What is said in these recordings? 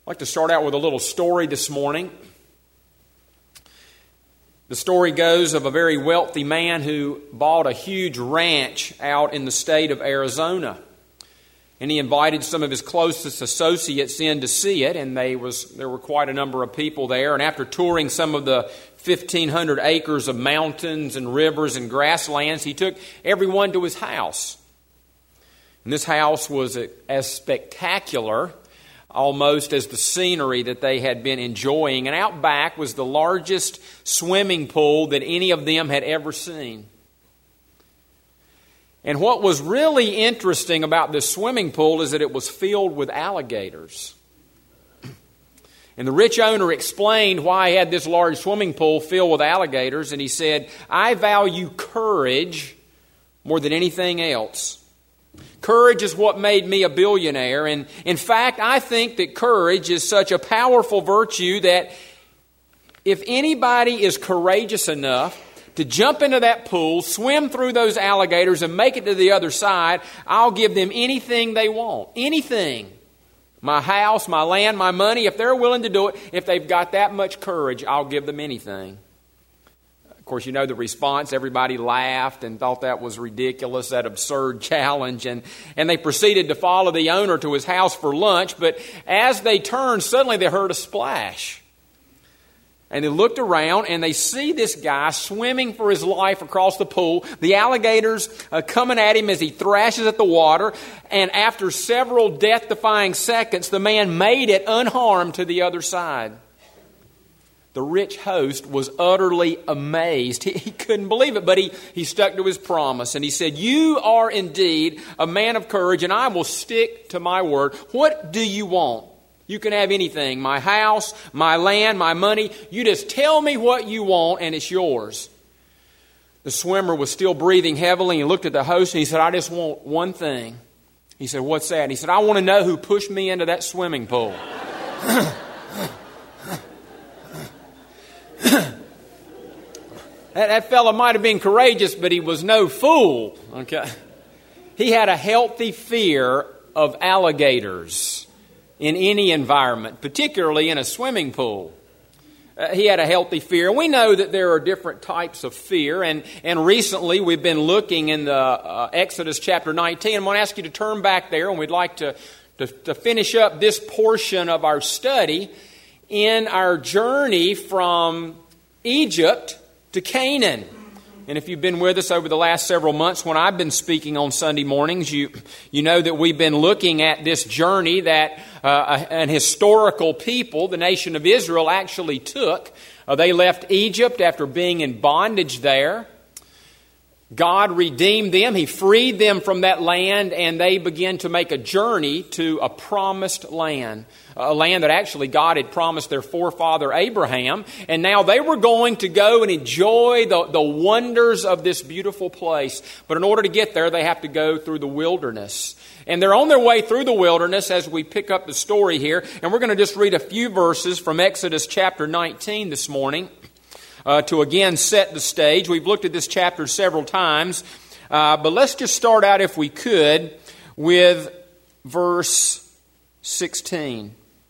I'd like to start out with a little story this morning. The story goes of a very wealthy man who bought a huge ranch out in the state of Arizona. And he invited some of his closest associates in to see it, and there were quite a number of people there. And after touring some of the 1,500 acres of mountains and rivers and grasslands, he took everyone to his house. And this house was as spectacular almost as the scenery that they had been enjoying. And out back was the largest swimming pool that any of them had ever seen. And what was really interesting about this swimming pool is that it was filled with alligators. And the rich owner explained why he had this large swimming pool filled with alligators. And he said, "I value courage more than anything else. Courage is what made me a billionaire. And in fact, I think that courage is such a powerful virtue that if anybody is courageous enough to jump into that pool, swim through those alligators, and make it to the other side, I'll give them anything they want. Anything. My house, my land, my money. If they're willing to do it, if they've got that much courage, I'll give them anything." Of course, you know the response. Everybody laughed and thought that was ridiculous, that absurd challenge. And they proceeded to follow the owner to his house for lunch. But as they turned, suddenly they heard a splash. And they looked around and they see this guy swimming for his life across the pool. The alligators coming at him as he thrashes at the water. And after several death-defying seconds, the man made it unharmed to the other side. The rich host was utterly amazed. He couldn't believe it, but he stuck to his promise. And he said, "You are indeed a man of courage, and I will stick to my word. What do you want? You can have anything. My house, my land, my money. You just tell me what you want, and it's yours." The swimmer was still breathing heavily. He looked at the host, and he said, "I just want one thing." He said, "What's that?" He said, "I want to know who pushed me into that swimming pool." That fellow might have been courageous, but he was no fool. Okay, he had a healthy fear of alligators in any environment, particularly in a swimming pool. He had a healthy fear. We know that there are different types of fear, and recently we've been looking in the Exodus chapter 19. I'm going to ask you to turn back there, and we'd like to finish up this portion of our study in our journey from Egypt to Canaan. And if you've been with us over the last several months when I've been speaking on Sunday mornings, you know that we've been looking at this journey that an historical people, the nation of Israel, actually took. They left Egypt after being in bondage there. God redeemed them. He freed them from that land, and they began to make a journey to a promised land. A land that actually God had promised their forefather Abraham. And now they were going to go and enjoy the wonders of this beautiful place. But in order to get there, they have to go through the wilderness. And they're on their way through the wilderness as we pick up the story here. And we're going to just read a few verses from Exodus chapter 19 this morning. To again set the stage. We've looked at this chapter several times, but let's just start out, if we could, with verse 16.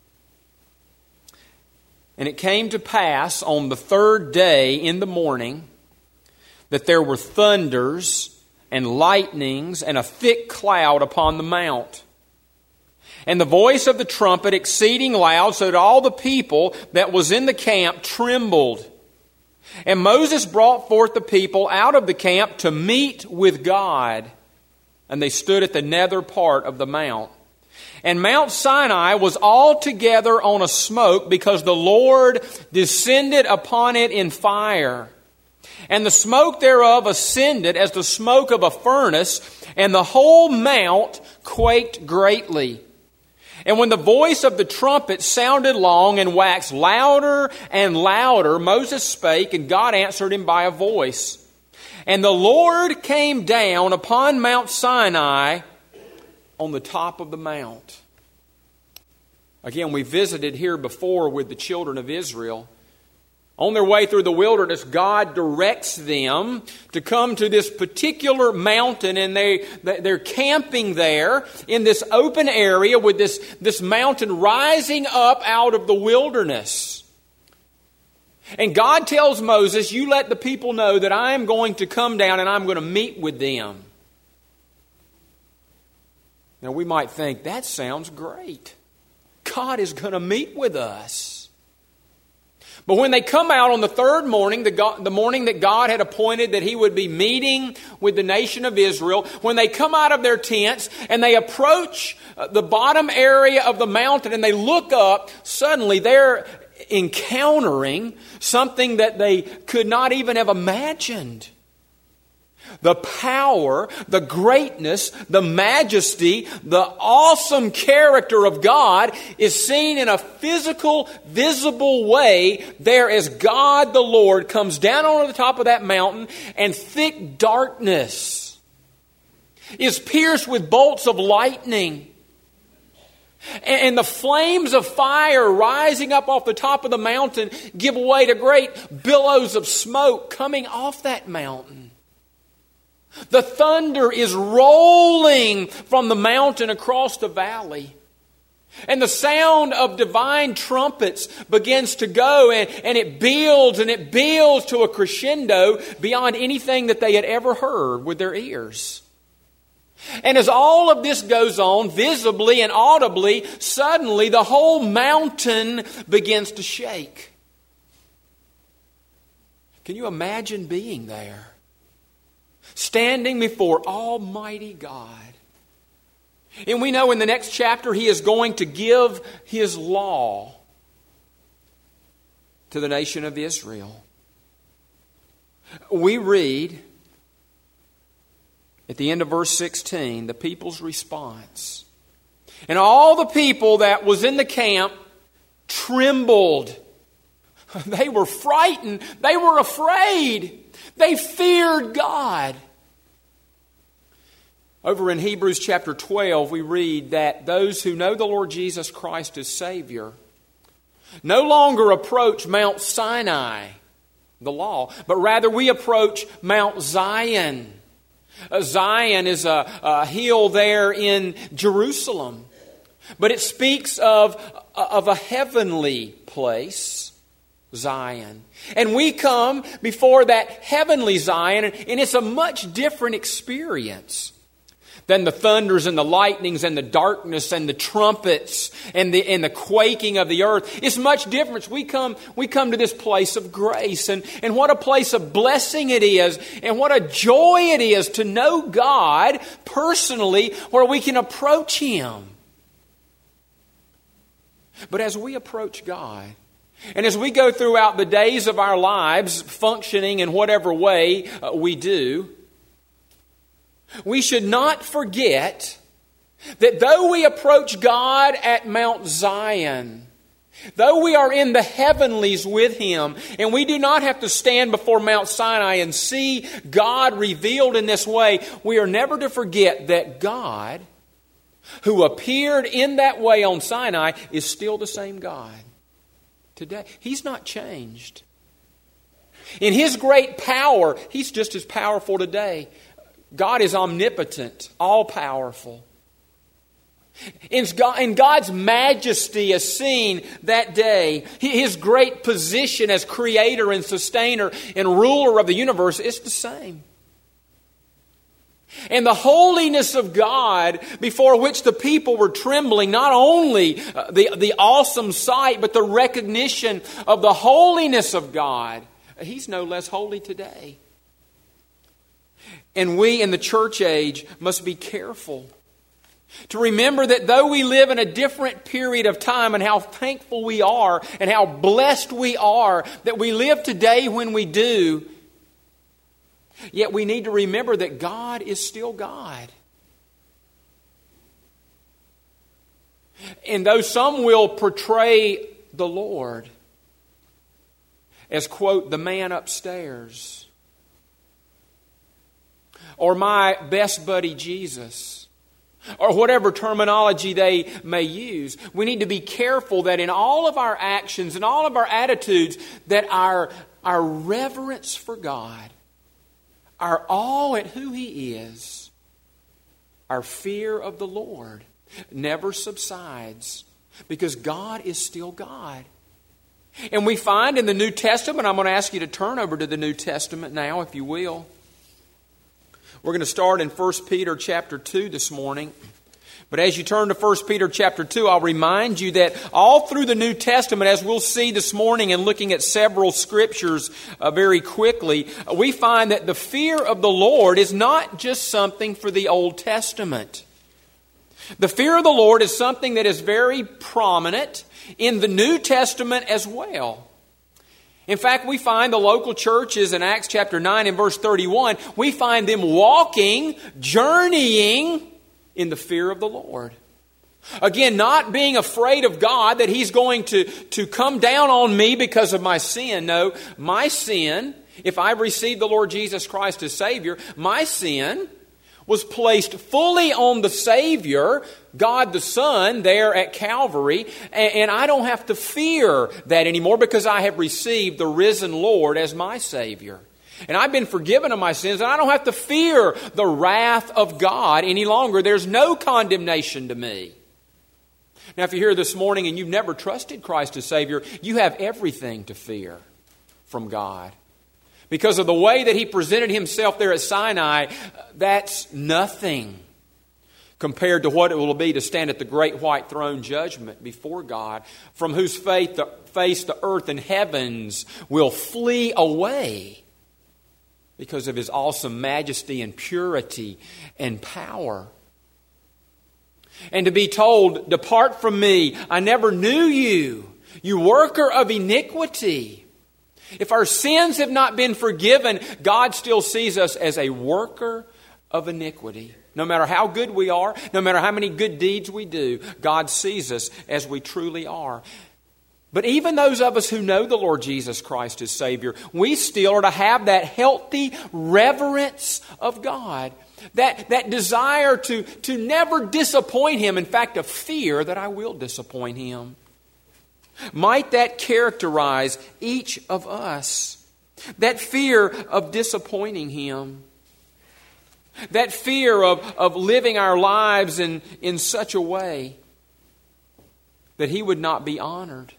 "And it came to pass on the third day in the morning that there were thunders and lightnings and a thick cloud upon the mount, and the voice of the trumpet exceeding loud, so that all the people that was in the camp trembled. And Moses brought forth the people out of the camp to meet with God. And they stood at the nether part of the mount. And Mount Sinai was altogether on a smoke, because the Lord descended upon it in fire. And the smoke thereof ascended as the smoke of a furnace, and the whole mount quaked greatly. And when the voice of the trumpet sounded long and waxed louder and louder, Moses spake, and God answered him by a voice. And the Lord came down upon Mount Sinai on the top of the mount." Again, we visited here before with the children of Israel On their way through the wilderness, God directs them to come to this particular mountain, and they're camping there in this open area with this mountain rising up out of the wilderness. And God tells Moses, you let the people know that I am going to come down and I'm going to meet with them. Now we might think, that sounds great. God is going to meet with us. But when they come out on the third morning, the morning that God had appointed that He would be meeting with the nation of Israel, when they come out of their tents and they approach the bottom area of the mountain and they look up, suddenly they're encountering something that they could not even have imagined. The power, the greatness, the majesty, the awesome character of God is seen in a physical, visible way there as God the Lord comes down on the top of that mountain, and thick darkness is pierced with bolts of lightning. And the flames of fire rising up off the top of the mountain give way to great billows of smoke coming off that mountain. The thunder is rolling from the mountain across the valley. And the sound of divine trumpets begins to go, and it builds to a crescendo beyond anything that they had ever heard with their ears. And as all of this goes on, visibly and audibly, suddenly the whole mountain begins to shake. Can you imagine being there? Standing before Almighty God. And we know in the next chapter He is going to give His law to the nation of Israel. We read at the end of verse 16 the people's response. And all the people that was in the camp trembled. They were frightened. They were afraid. They feared God. Over in Hebrews chapter 12, we read that those who know the Lord Jesus Christ as Savior no longer approach Mount Sinai, the law, but rather we approach Mount Zion. Zion is a hill there in Jerusalem, but it speaks of a heavenly place. Zion. And we come before that heavenly Zion, and it's a much different experience than the thunders and the lightnings and the darkness and the trumpets and the quaking of the earth. It's much different. We come to this place of grace, and what a place of blessing it is, and what a joy it is to know God personally, where we can approach Him. But as we approach God, and as we go throughout the days of our lives, functioning in whatever way we do, we should not forget that though we approach God at Mount Zion, though we are in the heavenlies with Him, and we do not have to stand before Mount Sinai and see God revealed in this way, we are never to forget that God, who appeared in that way on Sinai, is still the same God today. He's not changed. In His great power, He's just as powerful today. God is omnipotent, all-powerful. In God's majesty as seen that day, His great position as creator and sustainer and ruler of the universe is the same. And the holiness of God before which the people were trembling, not only the awesome sight, but the recognition of the holiness of God, He's no less holy today. And we in the church age must be careful to remember that though we live in a different period of time, and how thankful we are and how blessed we are that we live today when we do, yet we need to remember that God is still God. And though some will portray the Lord as, quote, the man upstairs, or my best buddy Jesus, or whatever terminology they may use. We need to be careful that in all of our actions and all of our attitudes, that our reverence for God, our awe at who He is, our fear of the Lord never subsides, because God is still God. And we find in the New Testament, I'm going to ask you to turn over to the New Testament now, if you will. We're going to start in 1 Peter chapter 2 this morning. But as you turn to 1 Peter chapter 2, I'll remind you that all through the New Testament, as we'll see this morning and looking at several scriptures very quickly, we find that the fear of the Lord is not just something for the Old Testament. The fear of the Lord is something that is very prominent in the New Testament as well. In fact, we find the local churches in Acts chapter 9 and verse 31, we find them walking, journeying in the fear of the Lord. Again, not being afraid of God, that He's going to come down on me because of my sin. No, my sin, if I've received the Lord Jesus Christ as Savior, my sin was placed fully on the Savior, God the Son, there at Calvary, and I don't have to fear that anymore because I have received the risen Lord as my Savior. And I've been forgiven of my sins, and I don't have to fear the wrath of God any longer. There's no condemnation to me. Now, if you're here this morning and you've never trusted Christ as Savior, you have everything to fear from God. Because of the way that He presented Himself there at Sinai, that's nothing compared to what it will be to stand at the great white throne judgment before God, from whose face the earth and heavens will flee away because of His awesome majesty and purity and power. And to be told, "Depart from me, I never knew you, you worker of iniquity." If our sins have not been forgiven, God still sees us as a worker of iniquity. No matter how good we are, no matter how many good deeds we do, God sees us as we truly are. But even those of us who know the Lord Jesus Christ as Savior, we still are to have that healthy reverence of God. That desire to never disappoint Him. In fact, a fear that I will disappoint Him. Might that characterize each of us? That fear of disappointing Him. That fear of living our lives in such a way that He would not be honored.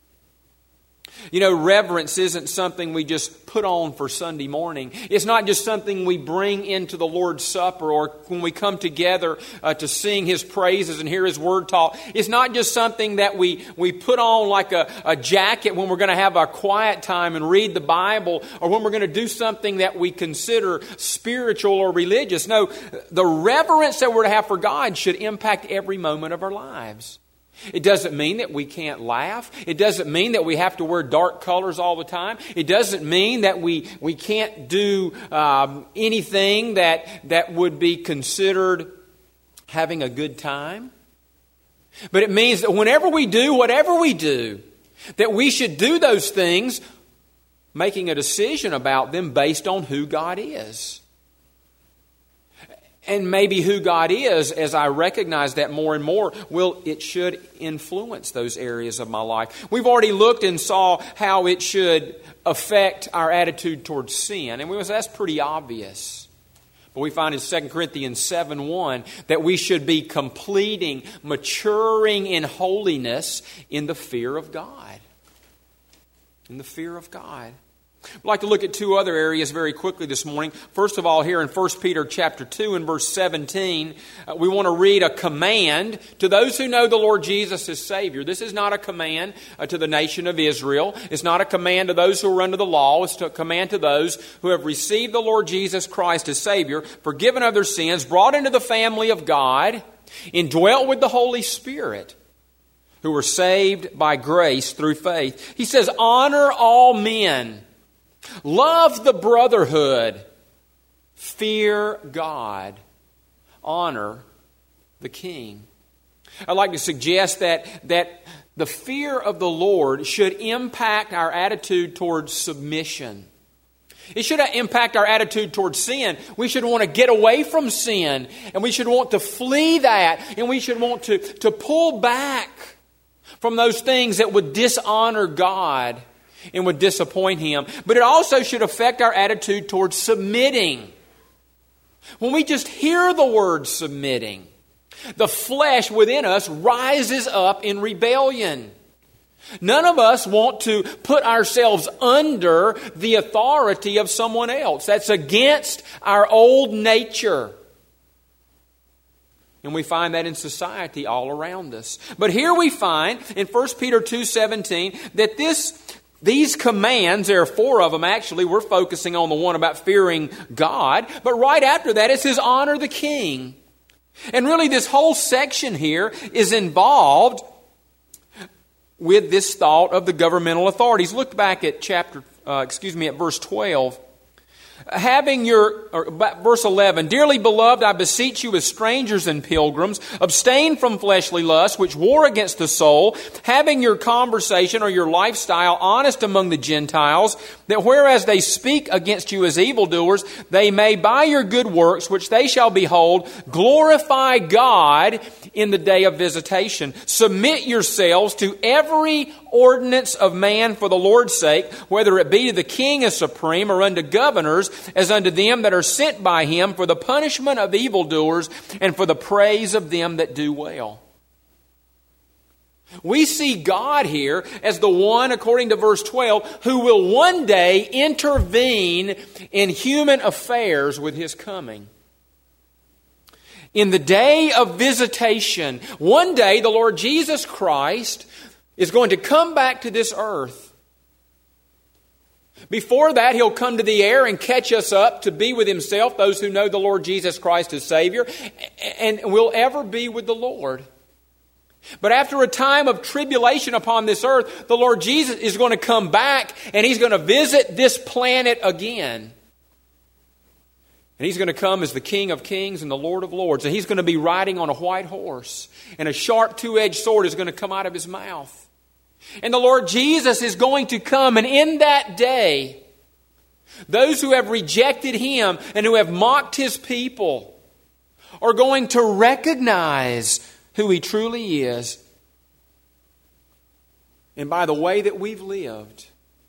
You know, reverence isn't something we just put on for Sunday morning. It's not just something we bring into the Lord's Supper or when we come together to sing His praises and hear His Word taught. It's not just something that we put on like a jacket when we're going to have our quiet time and read the Bible, or when we're going to do something that we consider spiritual or religious. No, the reverence that we're to have for God should impact every moment of our lives. It doesn't mean that we can't laugh. It doesn't mean that we have to wear dark colors all the time. It doesn't mean that we can't do anything that would be considered having a good time. But it means that whenever we do whatever we do, that we should do those things making a decision about them based on who God is. And maybe who God is, as I recognize that more and more, it should influence those areas of my life. We've already looked and saw how it should affect our attitude towards sin. And that's pretty obvious. But we find in 2 Corinthians 7:1 that we should be completing, maturing in holiness in the fear of God. In the fear of God. I'd like to look at two other areas very quickly this morning. First of all, here in 1 Peter chapter 2 and verse 17, we want to read a command to those who know the Lord Jesus as Savior. This is not a command to the nation of Israel. It's not a command to those who are under the law. It's a command to those who have received the Lord Jesus Christ as Savior, forgiven of their sins, brought into the family of God, indwelt with the Holy Spirit, who were saved by grace through faith. He says, honor all men. Love the brotherhood. Fear God. Honor the King. I'd like to suggest that the fear of the Lord should impact our attitude towards submission. It should impact our attitude towards sin. We should want to get away from sin, and we should want to flee that, and we should want to pull back from those things that would dishonor God and would disappoint Him. But it also should affect our attitude towards submitting. When we just hear the word submitting, the flesh within us rises up in rebellion. None of us want to put ourselves under the authority of someone else. That's against our old nature. And we find that in society all around us. But here we find in 1 Peter 2:17 that these commands, there are 4 of them actually. We're focusing on the one about fearing God. But right after that it says honor the king. And really this whole section here is involved with this thought of the governmental authorities. Look back at at verse 12. Verse 11, dearly beloved, I beseech you as strangers and pilgrims, abstain from fleshly lusts which war against the soul, having your conversation or your lifestyle honest among the Gentiles, that whereas they speak against you as evildoers, they may by your good works, which they shall behold, glorify God in the day of visitation. Submit yourselves to every ordinance of man for the Lord's sake, whether it be to the king as supreme or unto governors, as unto them that are sent by him for the punishment of evildoers and for the praise of them that do well. We see God here as the one, according to verse 12, who will one day intervene in human affairs with His coming. In the day of visitation, one day the Lord Jesus Christ is going to come back to this earth. Before that, He'll come to the air and catch us up to be with Himself, those who know the Lord Jesus Christ as Savior, and will ever be with the Lord. But after a time of tribulation upon this earth, the Lord Jesus is going to come back and He's going to visit this planet again. And He's going to come as the King of Kings and the Lord of Lords. And He's going to be riding on a white horse. And a sharp two-edged sword is going to come out of His mouth. And the Lord Jesus is going to come, and in that day, those who have rejected Him and who have mocked His people are going to recognize who He truly is. And by the way that we've lived,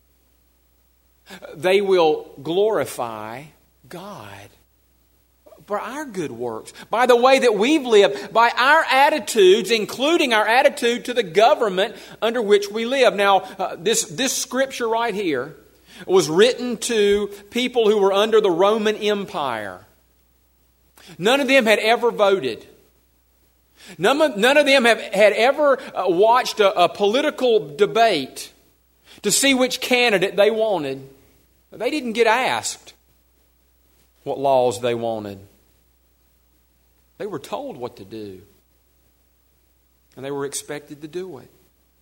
they will glorify God for our good works, by the way that we've lived, by our attitudes, including our attitude to the government under which we live. Now, this scripture right here was written to people who were under the Roman Empire. None of them had ever voted. None of them had ever watched a political debate to see which candidate they wanted. They didn't get asked what laws they wanted. They were told what to do. And they were expected to do it.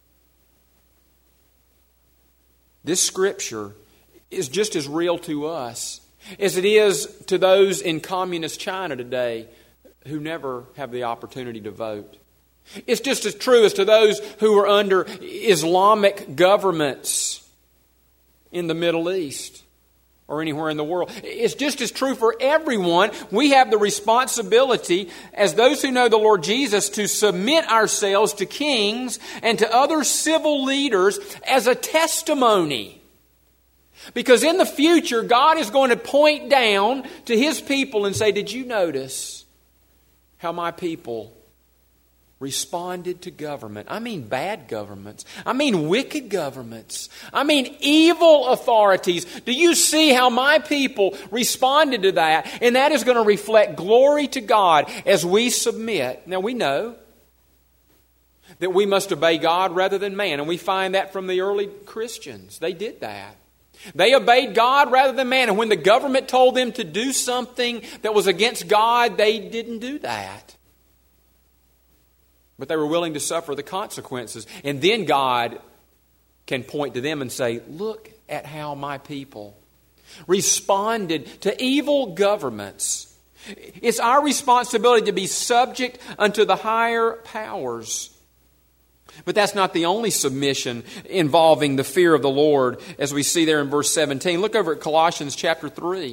This scripture is just as real to us as it is to those in communist China today who never have the opportunity to vote. It's just as true as to those who are under Islamic governments in the Middle East or anywhere in the world. It's just as true for everyone. We have the responsibility as those who know the Lord Jesus to submit ourselves to kings and to other civil leaders as a testimony. Because in the future, God is going to point down to His people and say, did you notice how my people responded to government? I mean bad governments. I mean wicked governments. I mean evil authorities. Do you see how my people responded to that? And that is going to reflect glory to God as we submit. Now we know that we must obey God rather than man. And we find that from the early Christians. They did that. They obeyed God rather than man. And when the government told them to do something that was against God, they didn't do that. But they were willing to suffer the consequences. And then God can point to them and say, look at how my people responded to evil governments. It's our responsibility to be subject unto the higher powers. But that's not the only submission involving the fear of the Lord, as we see there in verse 17. Look over at Colossians chapter 3.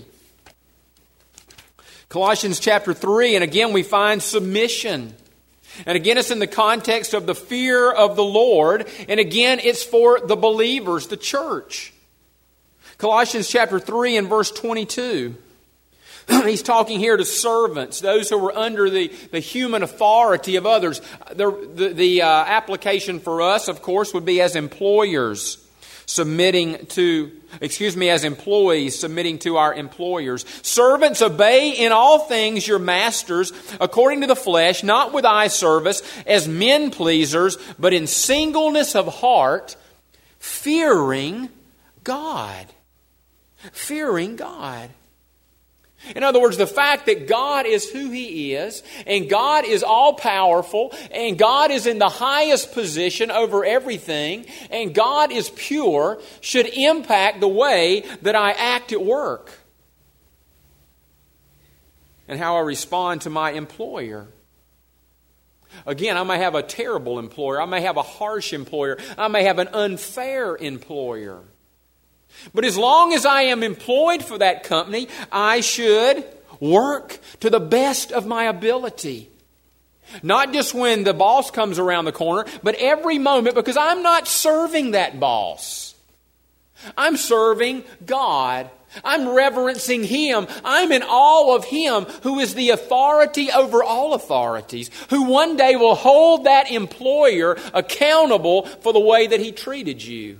Colossians chapter 3, and again we find submission. And again it's in the context of the fear of the Lord, and again it's for the believers, the church. Colossians chapter 3 and verse 22. He's talking here to servants, those who were under the human authority of others. The application for us, of course, would be as employers as employees submitting to our employers. Servants, obey in all things your masters according to the flesh, not with eye service as men pleasers, but in singleness of heart, fearing God. Fearing God. In other words, the fact that God is who He is, and God is all-powerful, and God is in the highest position over everything, and God is pure, should impact the way that I act at work and how I respond to my employer. Again, I may have a terrible employer. I may have a harsh employer. I may have an unfair employer. But as long as I am employed for that company, I should work to the best of my ability. Not just when the boss comes around the corner, but every moment, because I'm not serving that boss. I'm serving God. I'm reverencing Him. I'm in awe of Him who is the authority over all authorities, who one day will hold that employer accountable for the way that he treated you.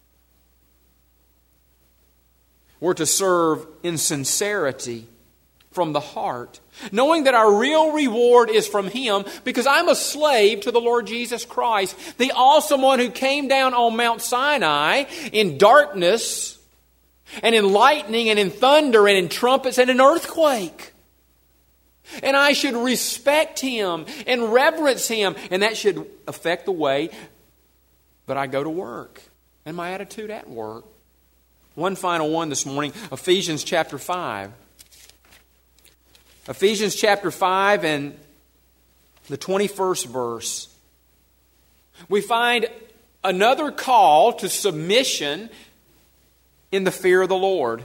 We're to serve in sincerity from the heart, knowing that our real reward is from Him, because I'm a slave to the Lord Jesus Christ, the awesome one who came down on Mount Sinai in darkness and in lightning and in thunder and in trumpets and in earthquake. And I should respect Him and reverence Him, and that should affect the way that I go to work and my attitude at work. One final one this morning, Ephesians chapter 5. Ephesians chapter 5 and the 21st verse. We find another call to submission in the fear of the Lord.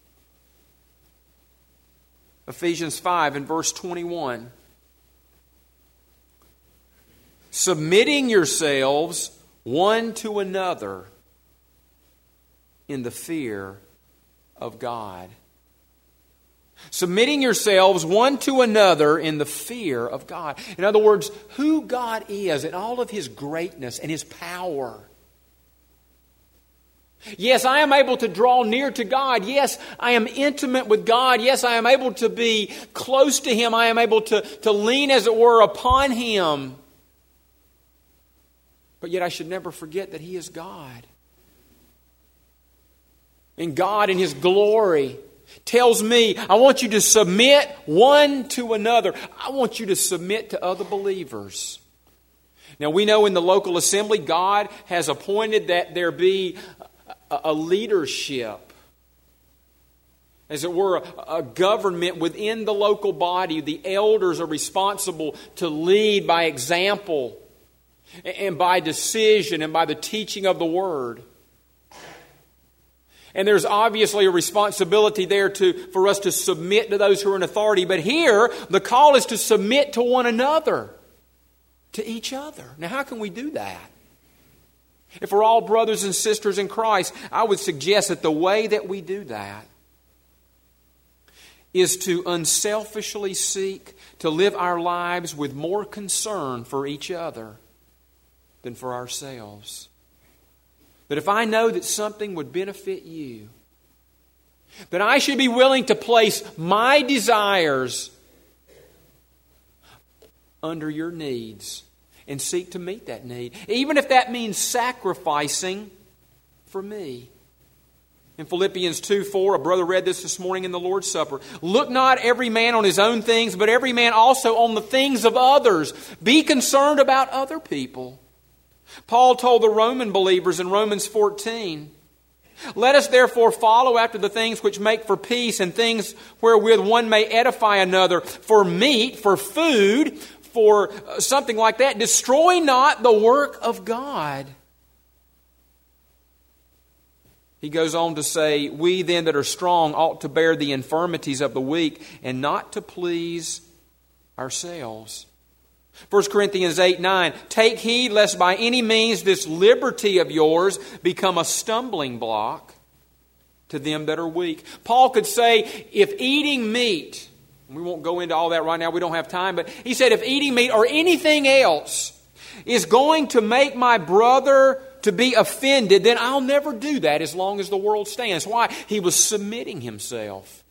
Ephesians 5 and verse 21. Submitting yourselves one to another in the fear of God. Submitting yourselves one to another in the fear of God. In other words, who God is in all of His greatness and His power. Yes, I am able to draw near to God. Yes, I am intimate with God. Yes, I am able to be close to Him. I am able to lean, as it were, upon Him. But yet I should never forget that He is God. And God in His glory tells me, I want you to submit one to another. I want you to submit to other believers. Now we know in the local assembly, God has appointed that there be a leadership, as it were, a government within the local body. The elders are responsible to lead by example and by decision and by the teaching of the Word. And there's obviously a responsibility there for us to submit to those who are in authority. But here, the call is to submit to one another, to each other. Now, how can we do that? If we're all brothers and sisters in Christ, I would suggest that the way that we do that is to unselfishly seek to live our lives with more concern for each other than for ourselves. That if I know that something would benefit you, that I should be willing to place my desires under your needs and seek to meet that need, even if that means sacrificing for me. In Philippians 2:4, a brother read this morning in the Lord's Supper. Look not every man on his own things, but every man also on the things of others. Be concerned about other people. Paul told the Roman believers in Romans 14, let us therefore follow after the things which make for peace and things wherewith one may edify another, for meat, for food, for something like that. Destroy not the work of God. He goes on to say, we then that are strong ought to bear the infirmities of the weak and not to please ourselves. 1 Corinthians 8:9, take heed lest by any means this liberty of yours become a stumbling block to them that are weak. Paul could say, if eating meat, we won't go into all that right now, we don't have time, but he said if eating meat or anything else is going to make my brother to be offended, then I'll never do that as long as the world stands. Why? He was submitting himself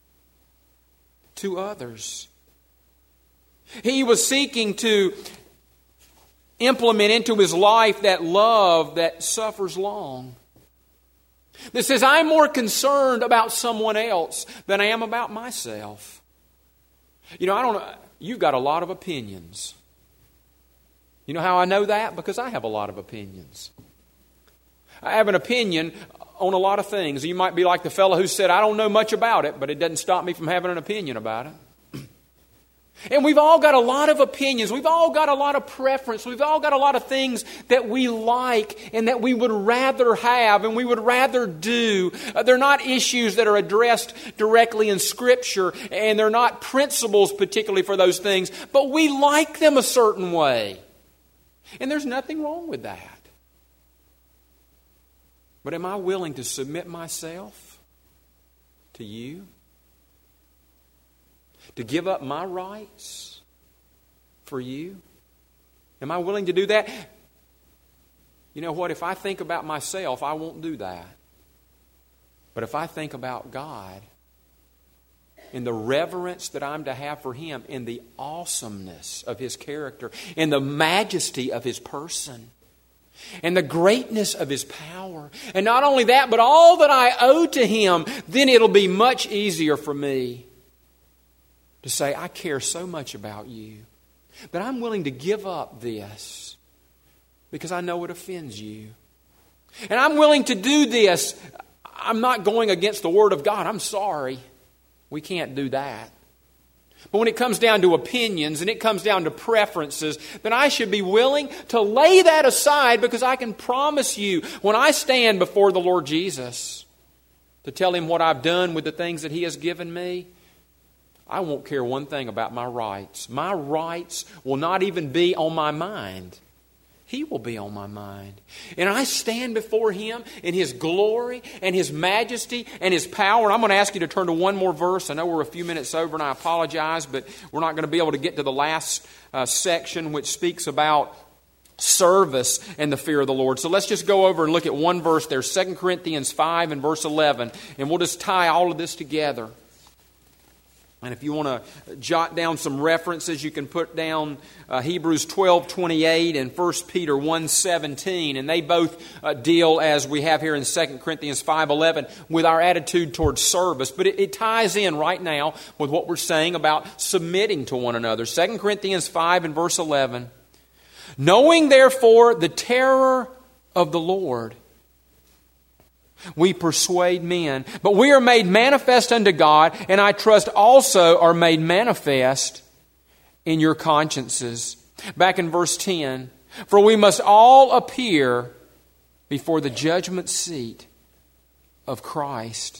to others. He was seeking to implement into his life that love that suffers long. That says, I'm more concerned about someone else than I am about myself. You know, you've got a lot of opinions. You know how I know that? Because I have a lot of opinions. I have an opinion on a lot of things. You might be like the fellow who said, I don't know much about it, but it doesn't stop me from having an opinion about it. And we've all got a lot of opinions. We've all got a lot of preference. We've all got a lot of things that we like and that we would rather have and we would rather do. They're not issues that are addressed directly in Scripture, and they're not principles particularly for those things, but we like them a certain way. And there's nothing wrong with that. But am I willing to submit myself to you? To give up my rights for you? Am I willing to do that? You know what? If I think about myself, I won't do that. But if I think about God, in the reverence that I'm to have for Him, in the awesomeness of His character, in the majesty of His person, and the greatness of His power, and not only that, but all that I owe to Him, then it'll be much easier for me to say, I care so much about you that I'm willing to give up this because I know it offends you. And I'm willing to do this. I'm not going against the Word of God. I'm sorry. We can't do that. But when it comes down to opinions and it comes down to preferences, then I should be willing to lay that aside, because I can promise you, when I stand before the Lord Jesus to tell Him what I've done with the things that He has given me, I won't care one thing about my rights. My rights will not even be on my mind. He will be on my mind. And I stand before Him in His glory and His majesty and His power. And I'm going to ask you to turn to one more verse. I know we're a few minutes over and I apologize, but we're not going to be able to get to the last section, which speaks about service and the fear of the Lord. So let's just go over and look at one verse there, 2 Corinthians 5 and verse 11. And we'll just tie all of this together. And if you want to jot down some references, you can put down Hebrews 12:28 and 1 Peter 1:17. And they both deal, as we have here in 2 Corinthians 5:11, with our attitude towards service. But it ties in right now with what we're saying about submitting to one another. 2 Corinthians 5 and verse 11. Knowing therefore the terror of the Lord, we persuade men, but we are made manifest unto God, and I trust also are made manifest in your consciences. Back in verse 10, for we must all appear before the judgment seat of Christ.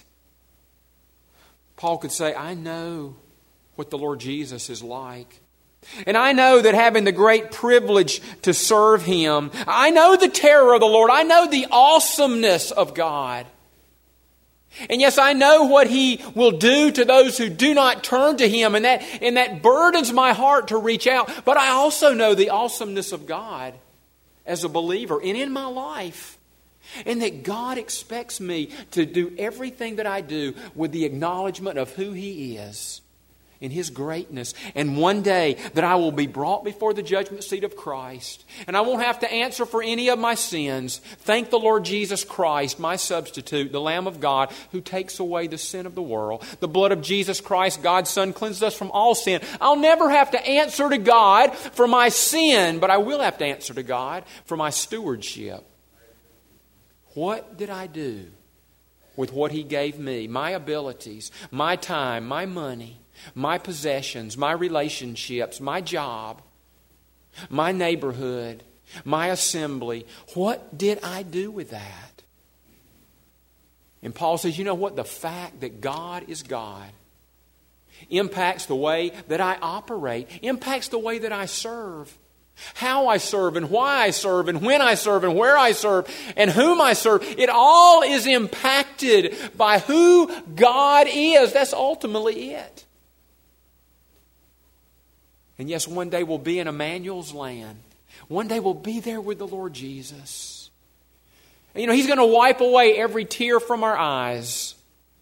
Paul could say, I know what the Lord Jesus is like. And I know that having the great privilege to serve Him, I know the terror of the Lord. I know the awesomeness of God. And yes, I know what He will do to those who do not turn to Him. And that burdens my heart to reach out. But I also know the awesomeness of God as a believer and in my life. And that God expects me to do everything that I do with the acknowledgement of who He is in His greatness. And one day that I will be brought before the judgment seat of Christ. And I won't have to answer for any of my sins. Thank the Lord Jesus Christ, my substitute, the Lamb of God, who takes away the sin of the world. The blood of Jesus Christ, God's Son, cleanses us from all sin. I'll never have to answer to God for my sin, but I will have to answer to God for my stewardship. What did I do with what He gave me? My abilities, my time, my money, my possessions, my relationships, my job. my neighborhood, my assembly. What did I do with that? And Paul says, you know what? The fact that God is God impacts the way that I operate, impacts the way that I serve. How I serve and why I serve and when I serve and where I serve and whom I serve. It all is impacted by who God is. That's ultimately it. And yes, one day we'll be in Emmanuel's land. One day we'll be there with the Lord Jesus. And, you know, He's going to wipe away every tear from our eyes.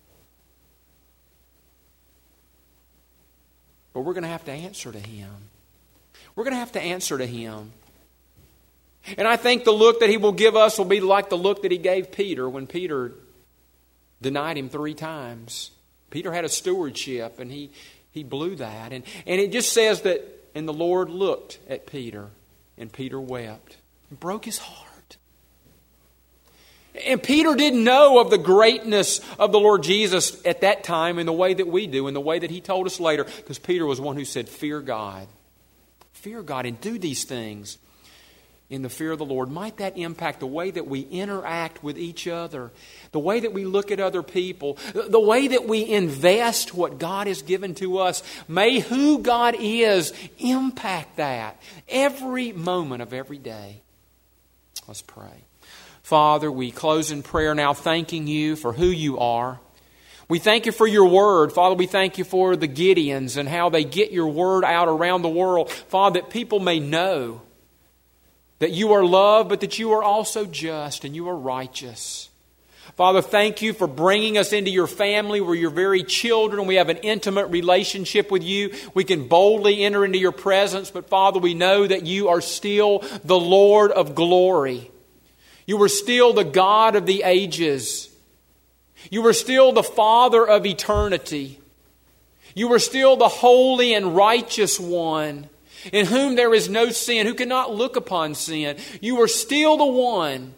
But we're going to have to answer to Him. We're going to have to answer to Him. And I think the look that He will give us will be like the look that He gave Peter when Peter denied Him 3 times. Peter had a stewardship and he blew that. And it just says that, and the Lord looked at Peter and Peter wept. It broke his heart. And Peter didn't know of the greatness of the Lord Jesus at that time in the way that we do, in the way that he told us later, because Peter was one who said, fear God. Fear God and do these things in the fear of the Lord. Might that impact the way that we interact with each other, the way that we look at other people, the way that we invest what God has given to us. May who God is impact that every moment of every day. Let's pray. Father, we close in prayer now thanking You for who You are. We thank You for Your Word. Father, we thank You for the Gideons and how they get Your Word out around the world. Father, that people may know that You are love, but that You are also just and You are righteous. Father, thank You for bringing us into Your family. We're Your very children. We have an intimate relationship with You. We can boldly enter into Your presence. But Father, we know that You are still the Lord of glory. You are still the God of the ages. You are still the Father of eternity. You are still the holy and righteous one, in whom there is no sin, who cannot look upon sin. You are still the one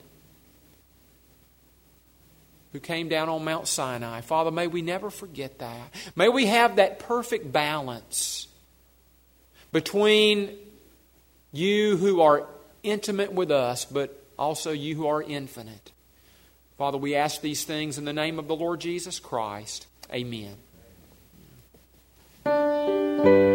who came down on Mount Sinai. Father, may we never forget that. May we have that perfect balance between You who are intimate with us, but also You who are infinite. Father, we ask these things in the name of the Lord Jesus Christ. Amen.